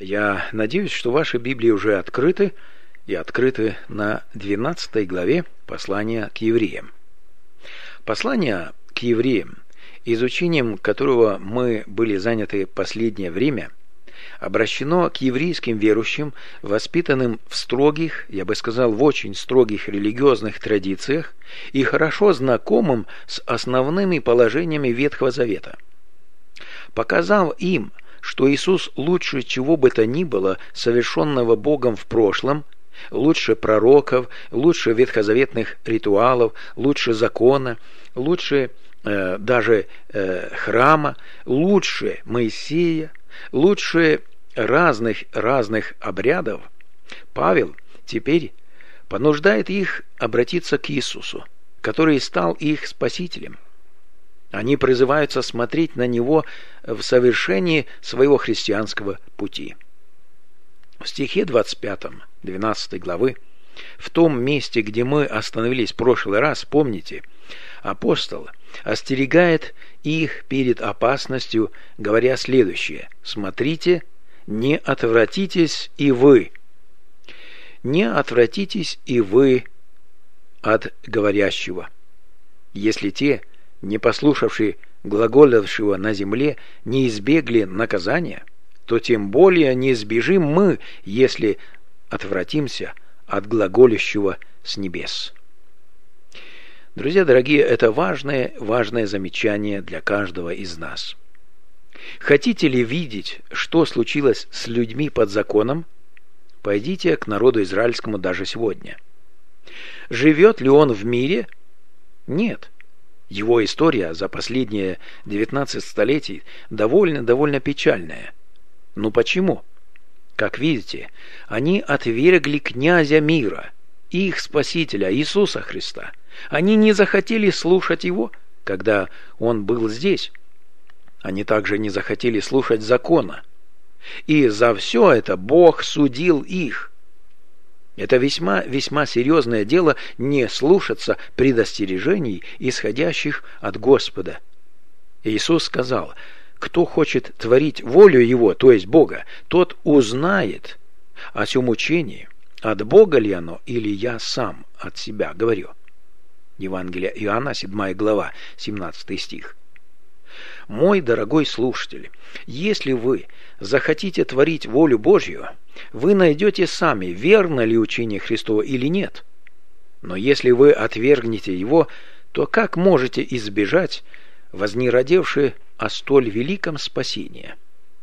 Я надеюсь, что ваши Библии уже открыты и открыты на 12 главе послания к евреям. Послание к евреям, изучением которого мы были заняты последнее время, обращено к еврейским верующим, воспитанным в строгих, я бы сказал, в очень строгих религиозных традициях и хорошо знакомым с основными положениями Ветхого Завета. Показав им, что Иисус лучше чего бы то ни было, совершенного Богом в прошлом, лучше пророков, лучше ветхозаветных ритуалов, лучше закона, лучше даже храма, лучше Моисея, лучше разных обрядов, Павел теперь понуждает их обратиться к Иисусу, который стал их спасителем. Они призываются смотреть на Него в совершении своего христианского пути. В стихе 25, 12 главы, в том месте, где мы остановились в прошлый раз, помните, апостол остерегает их перед опасностью, говоря следующее: «Смотрите, не отвратитесь и вы. Не отвратитесь и вы от говорящего. Если те, не послушавшие глаголявшего на земле, не избегли наказания, то тем более не избежим мы, если отвратимся от глаголящего с небес». Друзья дорогие, это важное замечание для каждого из нас. Хотите ли видеть, что случилось с людьми под законом? Пойдите к народу израильскому даже сегодня. Живет ли он в мире? Нет. Его история за последние 19 столетий довольно печальная. Ну почему? Как видите, они отвергли князя мира, их Спасителя Иисуса Христа. Они не захотели слушать Его, когда Он был здесь. Они также не захотели слушать закона. И за все это Бог судил их. Это весьма серьезное дело не слушаться предостережений, исходящих от Господа. Иисус сказал: «Кто хочет творить волю Его, то есть Бога, тот узнает о сем учении, от Бога ли оно, или я сам от себя говорю». Евангелие Иоанна, 7 глава, 17 стих. Мой дорогой слушатель, если вы захотите творить волю Божью, вы найдете сами, верно ли учение Христово или нет. Но если вы отвергнете его, то как можете избежать вознеродевши о столь великом спасении?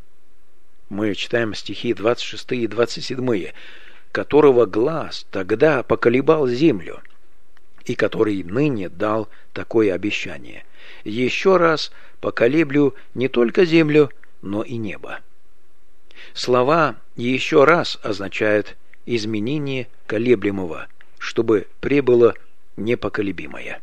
Мы читаем стихи 26 и 27, «которого глаз тогда поколебал землю, и который ныне дал такое обещание: еще раз поколеблю не только землю, но и небо». Слова «еще раз» означают изменение колеблемого, чтобы пребыло непоколебимое.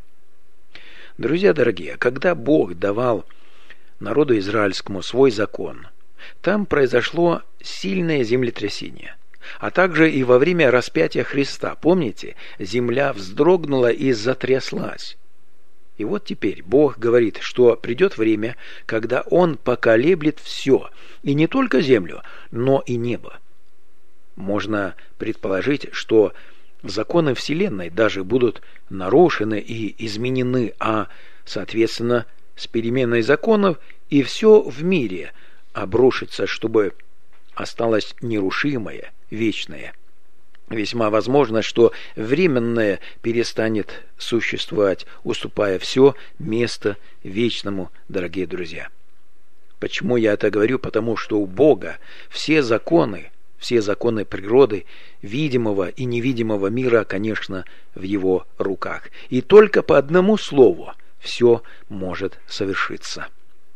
Друзья дорогие, когда Бог давал народу израильскому свой закон, там произошло сильное землетрясение. А также и во время распятия Христа, помните, земля вздрогнула и затряслась. И вот теперь Бог говорит, что придет время, когда Он поколеблет все, и не только землю, но и небо. Можно предположить, что законы Вселенной даже будут нарушены и изменены, а, соответственно, с переменой законов и все в мире обрушится, чтобы осталось нерушимое, вечное. Весьма возможно, что временное перестанет существовать, уступая все место вечному, дорогие друзья. Почему я это говорю? Потому что у Бога все законы природы, видимого и невидимого мира, конечно, в Его руках. И только по одному слову все может совершиться.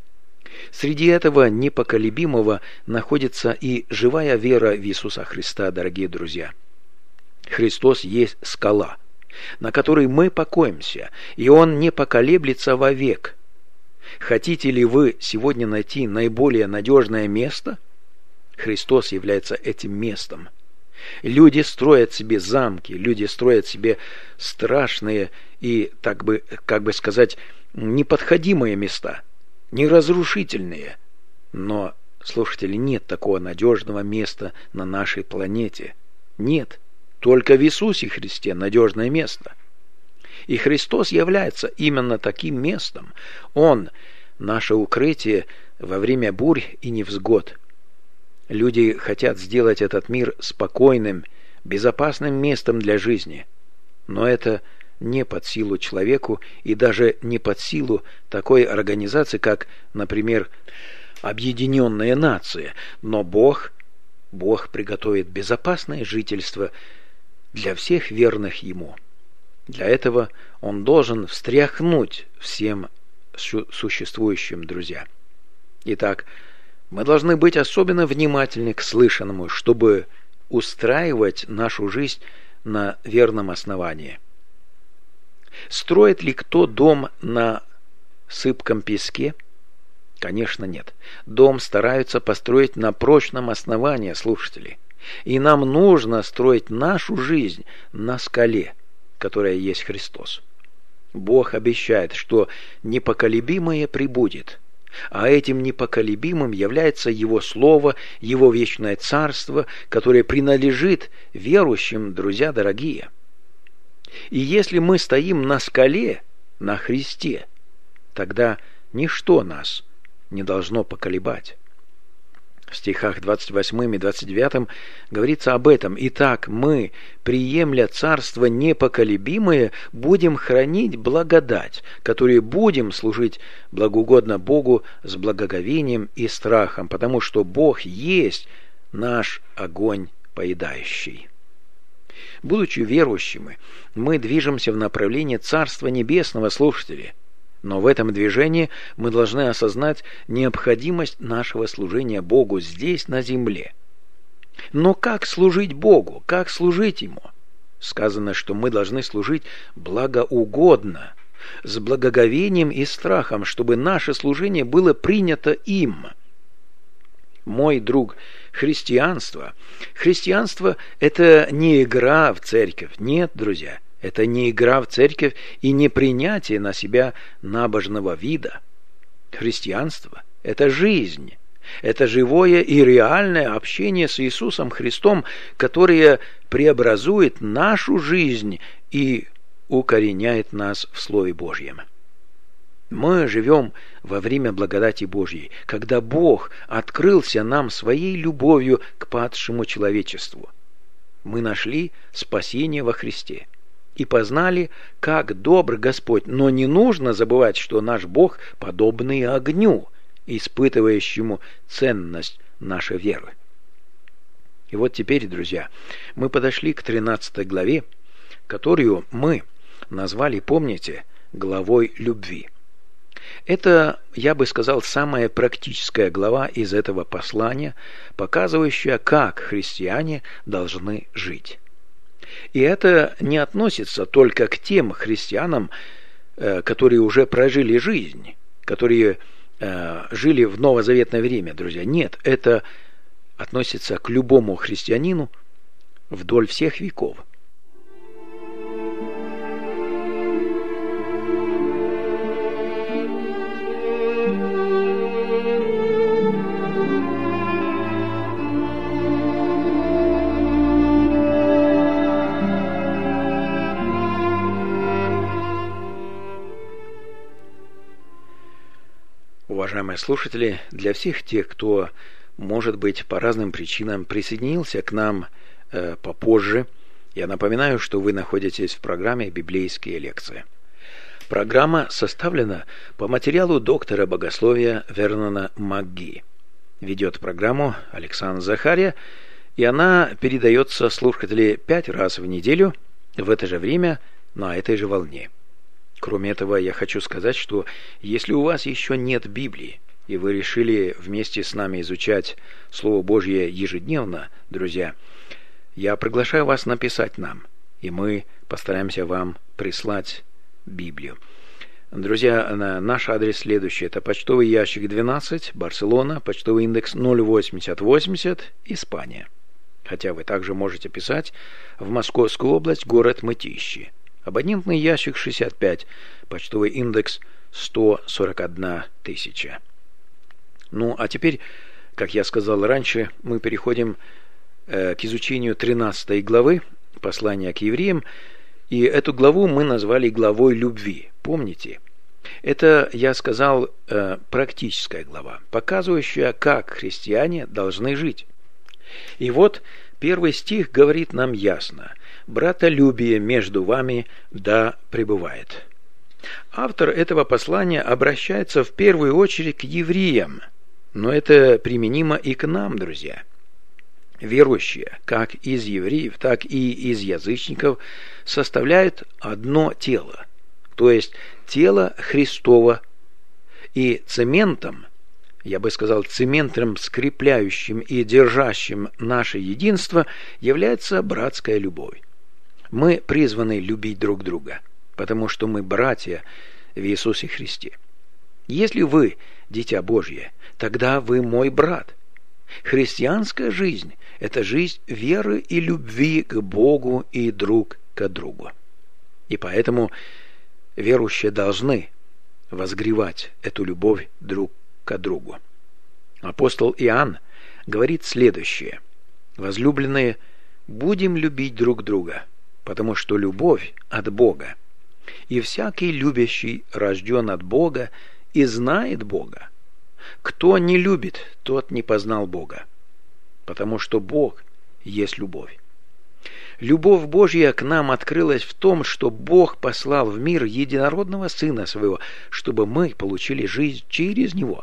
Среди этого непоколебимого находится и живая вера в Иисуса Христа, дорогие друзья. Христос есть скала, на которой мы покоимся, и Он не поколеблется вовек. Хотите ли вы сегодня найти наиболее надежное место? Христос является этим местом. Люди строят себе замки, люди строят себе страшные и, как бы сказать, неподходимые места, неразрушительные. Но слушатели, нет такого надежного места на нашей планете. Нет. Только в Иисусе Христе надежное место. И Христос является именно таким местом. Он – наше укрытие во время бурь и невзгод. Люди хотят сделать этот мир спокойным, безопасным местом для жизни. Но это не под силу человеку и даже не под силу такой организации, как, например, Объединенные Нации. Но Бог приготовит безопасное жительство для всех верных Ему. Для этого Он должен встряхнуть всем существующим, друзья. Итак, мы должны быть особенно внимательны к слышанному, чтобы устраивать нашу жизнь на верном основании. Строит ли кто дом на сыпком песке? Конечно, нет. Дом стараются построить на прочном основании, слушатели. И нам нужно строить нашу жизнь на скале, которая есть Христос. Бог обещает, что непоколебимое прибудет, а этим непоколебимым является Его Слово, Его вечное Царство, которое принадлежит верующим, друзья дорогие. И если мы стоим на скале, на Христе, тогда ничто нас не должно поколебать. В стихах 28 и 29 говорится об этом. «Итак, мы, приемля царство непоколебимое, будем хранить благодать, которой будем служить благоугодно Богу с благоговением и страхом, потому что Бог есть наш огонь поедающий». Будучи верующими, мы движемся в направлении Царства Небесного, слушатели. Но в этом движении мы должны осознать необходимость нашего служения Богу здесь, на земле. Но как служить Богу? Как служить Ему? Сказано, что мы должны служить благоугодно, с благоговением и страхом, чтобы наше служение было принято им. Мой друг, христианство – это не игра в церковь. Нет, друзья. Это не игра в церковь и не принятие на себя набожного вида. Христианство – это жизнь. Это живое и реальное общение с Иисусом Христом, которое преобразует нашу жизнь и укореняет нас в Слове Божьем. Мы живем во время благодати Божьей, когда Бог открылся нам своей любовью к падшему человечеству. Мы нашли спасение во Христе и познали, как добр Господь. Но не нужно забывать, что наш Бог подобный огню, испытывающему ценность нашей веры. И вот теперь, друзья, мы подошли к 13 главе, которую мы назвали, помните, главой любви. Это, я бы сказал, самая практическая глава из этого послания, показывающая, как христиане должны жить. И это не относится только к тем христианам, которые уже прожили жизнь, которые жили в новозаветное время, друзья. Нет, это относится к любому христианину вдоль всех веков. Уважаемые слушатели, для всех тех, кто, может быть, по разным причинам присоединился к нам попозже, я напоминаю, что вы находитесь в программе «Библейские лекции». Программа составлена по материалу доктора богословия Вернона МакГи. Ведет программу Александр Захария, и она передается слушателям 5 раз в неделю в это же время на этой же волне. Кроме этого, я хочу сказать, что если у вас еще нет Библии, и вы решили вместе с нами изучать Слово Божье ежедневно, друзья, я приглашаю вас написать нам, и мы постараемся вам прислать Библию. Друзья, наш адрес следующий. Это почтовый ящик 12, Барселона, почтовый индекс 08080, Испания. Хотя вы также можете писать в Московскую область, город Мытищи. Абонентный ящик 65, почтовый индекс 141 тысяча. Ну, а теперь Как я сказал раньше, мы переходим к изучению 13 главы послания к евреям, и эту главу мы назвали главой любви. Помните? Это, я сказал, практическая глава, показывающая, как христиане должны жить. И вот первый стих говорит нам ясно: «Братолюбие между вами да пребывает». Автор этого послания обращается в первую очередь к евреям, но это применимо и к нам, друзья. Верующие, как из евреев, так и из язычников, составляют одно тело, то есть тело Христово, и цементом, я бы сказал, цементом, скрепляющим и держащим наше единство, является братская любовь. Мы призваны любить друг друга, потому что мы братья в Иисусе Христе. Если вы дитя Божье, тогда вы мой брат. Христианская жизнь – это жизнь веры и любви к Богу и друг к другу. И поэтому верующие должны возгревать эту любовь друг к другу. Апостол Иоанн говорит следующее: «Возлюбленные, будем любить друг друга, потому что любовь от Бога. И всякий любящий рожден от Бога и знает Бога. Кто не любит, тот не познал Бога, потому что Бог есть любовь». Любовь Божья к нам открылась в том, что Бог послал в мир единородного Сына Своего, чтобы мы получили жизнь через Него.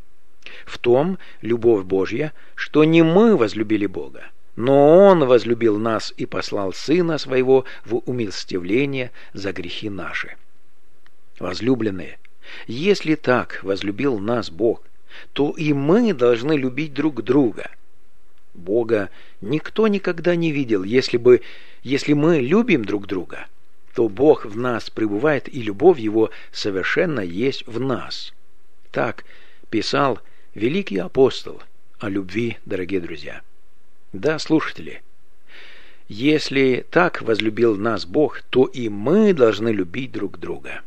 В том любовь Божья, что не мы возлюбили Бога, но Он возлюбил нас и послал Сына Своего в умилостивление за грехи наши. Возлюбленные, если так возлюбил нас Бог, то и мы должны любить друг друга. Бога никто никогда не видел. Если мы любим друг друга, то Бог в нас пребывает, и любовь Его совершенно есть в нас. Так писал великий апостол о любви, дорогие друзья. Да, слушатели, если так возлюбил нас Бог, то и мы должны любить друг друга.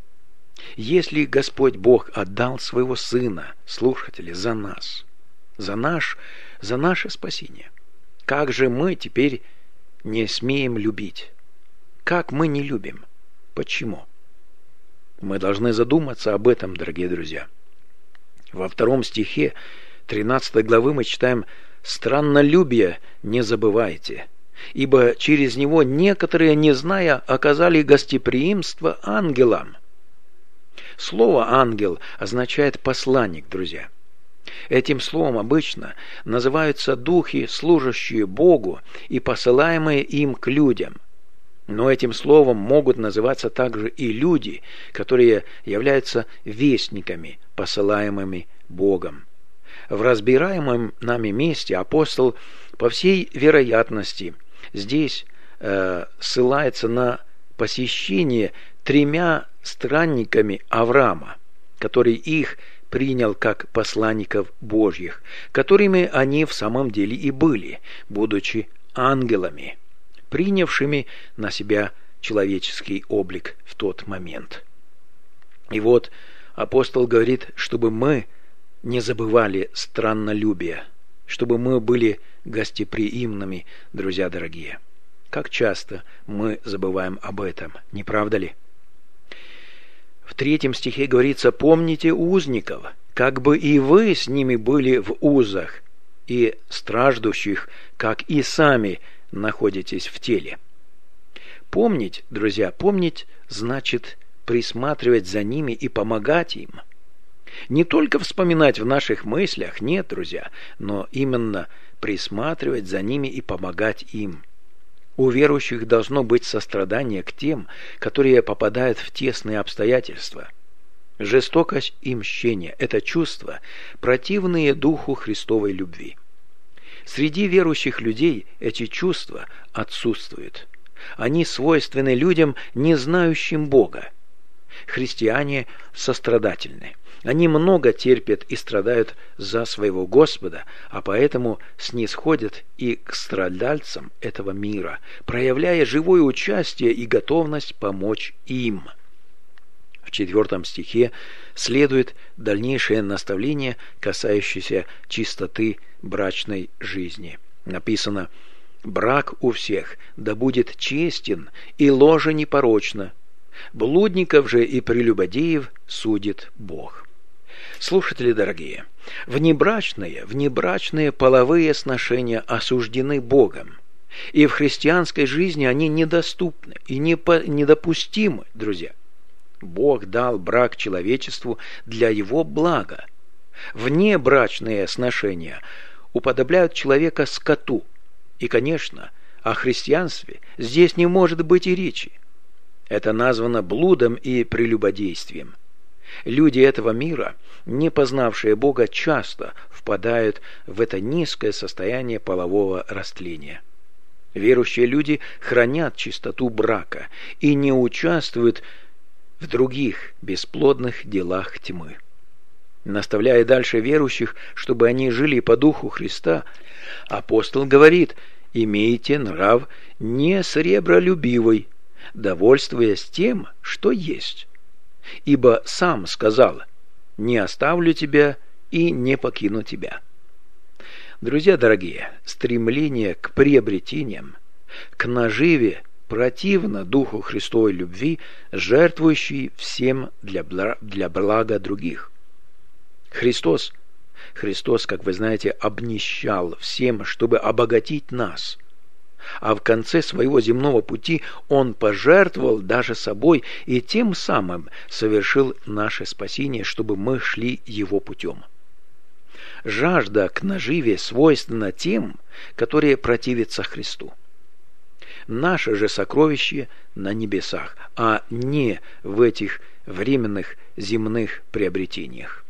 Если Господь Бог отдал Своего Сына, слушатели, за нас, за наше спасение, как же мы теперь не смеем любить? Как мы не любим? Почему? Мы должны задуматься об этом, дорогие друзья. Во 2 стихе 13 главы мы читаем: «Страннолюбие не забывайте, ибо через него некоторые, не зная, оказали гостеприимство ангелам». Слово «ангел» означает «посланник», друзья. Этим словом обычно называются духи, служащие Богу и посылаемые им к людям. Но этим словом могут называться также и люди, которые являются вестниками, посылаемыми Богом. В разбираемом нами месте апостол, по всей вероятности, здесь ссылается на посещение 3 странниками Авраама, который их принял как посланников Божьих, которыми они в самом деле и были, будучи ангелами, принявшими на себя человеческий облик в тот момент. И вот апостол говорит, чтобы мы не забывали страннолюбия, чтобы мы были гостеприимными, друзья дорогие. Как часто мы забываем об этом, не правда ли? В 3 стихе говорится: «Помните узников, как бы и вы с ними были в узах, и страждущих, как и сами находитесь в теле». Помнить, друзья, помнить значит присматривать за ними и помогать им. Не только вспоминать в наших мыслях, нет, друзья, но именно присматривать за ними и помогать им. У верующих должно быть сострадание к тем, которые попадают в тесные обстоятельства. Жестокость и мщение – это чувства, противные духу Христовой любви. Среди верующих людей эти чувства отсутствуют. Они свойственны людям, не знающим Бога. Христиане сострадательны. Они много терпят и страдают за своего Господа, а поэтому снисходят и к страдальцам этого мира, проявляя живое участие и готовность помочь им. В В 4 стихе следует дальнейшее наставление, касающееся чистоты брачной жизни. Написано: «Брак у всех да будет честен, и ложа непорочна. Блудников же и прелюбодеев судит Бог». Слушатели дорогие, внебрачные половые сношения осуждены Богом, и в христианской жизни они недоступны и недопустимы, друзья. Бог дал брак человечеству для его блага. Внебрачные сношения уподобляют человека скоту, и, конечно, о христианстве здесь не может быть и речи. Это названо блудом и прелюбодействием. Люди этого мира, не познавшие Бога, часто впадают в это низкое состояние полового растления. Верующие люди хранят чистоту брака и не участвуют в других бесплодных делах тьмы. Наставляя дальше верующих, чтобы они жили по духу Христа, апостол говорит: «Имейте нрав не сребролюбивый, довольствуясь тем, что есть. Ибо сам сказал: не оставлю тебя и не покину тебя». Друзья дорогие, стремление к приобретениям, к наживе противно духу Христовой любви, жертвующей всем для блага других. Христос, как вы знаете, обнищал всем, чтобы обогатить нас. А в конце своего земного пути Он пожертвовал даже собой и тем самым совершил наше спасение, чтобы мы шли Его путем. Жажда к наживе свойственна тем, которые противятся Христу. Наше же сокровище на небесах, а не в этих временных земных приобретениях.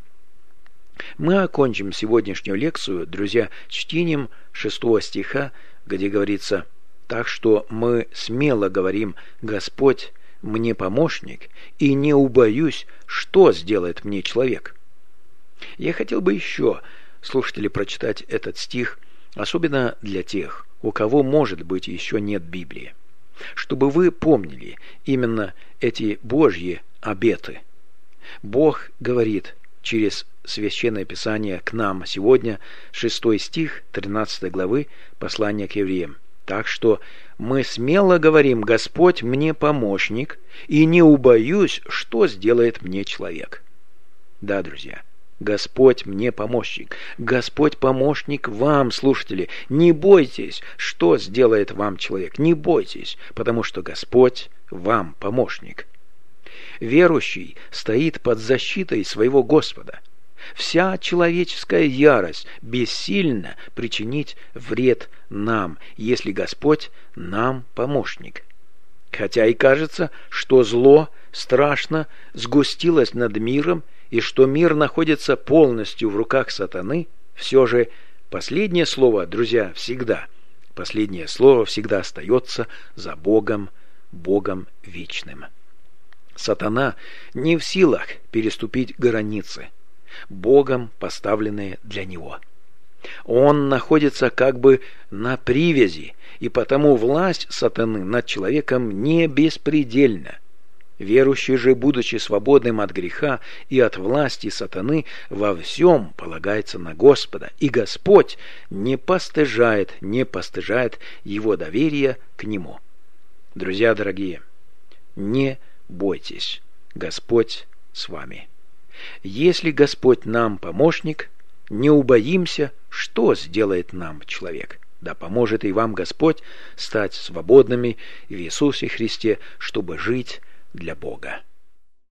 Мы окончим сегодняшнюю лекцию, друзья, чтением 6 стиха, где говорится: «Так что мы смело говорим: Господь мне помощник, и не убоюсь, что сделает мне человек». Я хотел бы еще, слушатели, прочитать этот стих, особенно для тех, у кого, может быть, еще нет Библии, чтобы вы помнили именно эти Божьи обеты. Бог говорит через Священное Писание к нам сегодня, 6 стих 13 главы послания к евреям. «Так что мы смело говорим: Господь мне помощник, и не убоюсь, что сделает мне человек». Да, друзья, Господь мне помощник. Господь помощник вам, слушатели. Не бойтесь, что сделает вам человек. Не бойтесь, потому что Господь вам помощник. Верующий стоит под защитой своего Господа. Вся человеческая ярость бессильна причинить вред нам, если Господь нам помощник. Хотя и кажется, что зло страшно сгустилось над миром, и что мир находится полностью в руках сатаны, все же последнее слово, друзья, последнее слово всегда остается за Богом, Богом вечным. Сатана не в силах переступить границы, Богом поставленные для него. Он находится как бы на привязи, и потому власть сатаны над человеком не беспредельна. Верующий же, будучи свободным от греха и от власти сатаны, во всем полагается на Господа, и Господь не постыжает его доверия к Нему. Друзья дорогие, не бойтесь, Господь с вами. Если Господь нам помощник, не убоимся, что сделает нам человек. Да поможет и вам Господь стать свободными в Иисусе Христе, чтобы жить для Бога.